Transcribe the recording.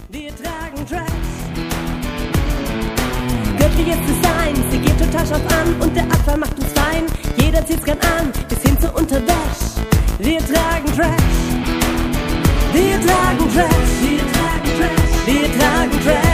Wir tragen Trash. Göttliches Design, sie geht total scharf an und der Abfall macht uns fein. Jeder zieht's gern an, bis hin zur Unterwäsch. Wir tragen Trash. Wir tragen Trash. Wir tragen Trash. Wir tragen Trash.